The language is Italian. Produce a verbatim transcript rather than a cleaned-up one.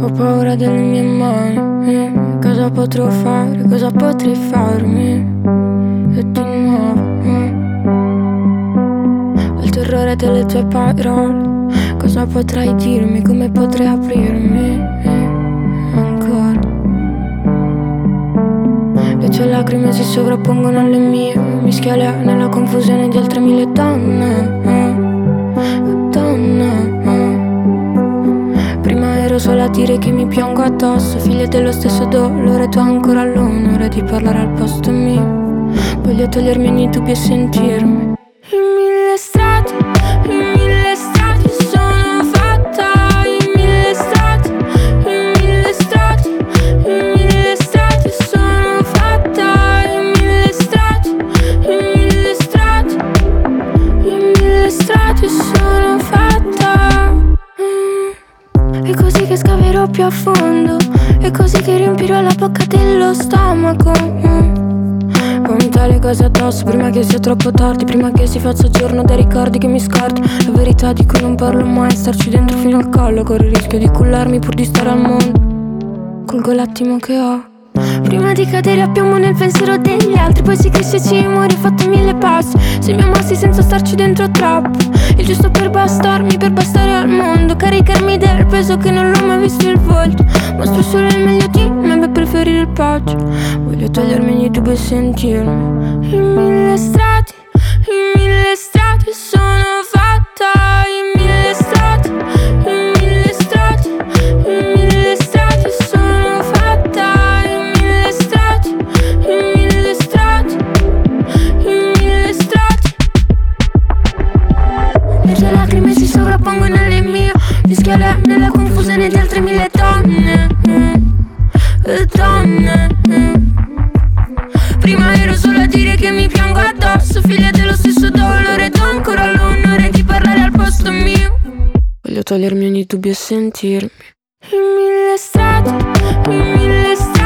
Ho paura delle mie mani, eh. Cosa potrò fare, cosa potrei farmi? E di nuovo, eh. Il terrore delle tue parole. Cosa potrai dirmi, come potrei aprirmi, eh. Ancora. Le tue lacrime si sovrappongono alle mie. Mischia nella confusione di altre mille donne, eh. Donne, eh. Prima ero solo a dire che mi piango addosso, figlia dello stesso dolore. Tu ancora l'onore di parlare al posto mio. Voglio togliermi ogni dubbio e sentirmi in mille strati, in mille strati sono fatta. In mille strati, in mille strati, in mille strati sono fatta. In mille strati, in mille strati, in mille strati sono fatta. mm. È così che scaverò più a fondo, è così che riempirò la bocca dello stomaco. mm. Vomita le cose addosso prima che sia troppo tardi, prima che si faccia giorno dai ricordi che mi scordi. La verità di cui non parlo mai, starci dentro fino al collo. Corro il rischio di cullarmi pur di stare al mondo. Colgo l'attimo che ho prima di cadere a piombo nel pensiero degli altri. Poi si cresce e ci muore, ho fatto mille passi. Siamo mossi senza starci dentro troppo. Il giusto per bastarmi, per bastare al mondo. Caricarmi del peso che non l'ho mai visto il volto. Mostro solo il meglio di me per preferire il peggio. Voglio togliermi ogni dubbio e sentirmi in mille strati, in mille strati sono fatta. In mille strati, in mille strati, in mille strati sono fatta. In mille strati, in mille strati, in mille strati. Le tue lacrime si sovrappongono alle mie. Mischiale nella confusione di altre mille donne, mm. Donne, mm. Prima ero solo a dire che mi piango addosso, figlia dello stesso dolore. Tu ancora l'onore di parlare al posto mio. Voglio togliermi ogni dubbio e sentirmi in mille strati, in mille strati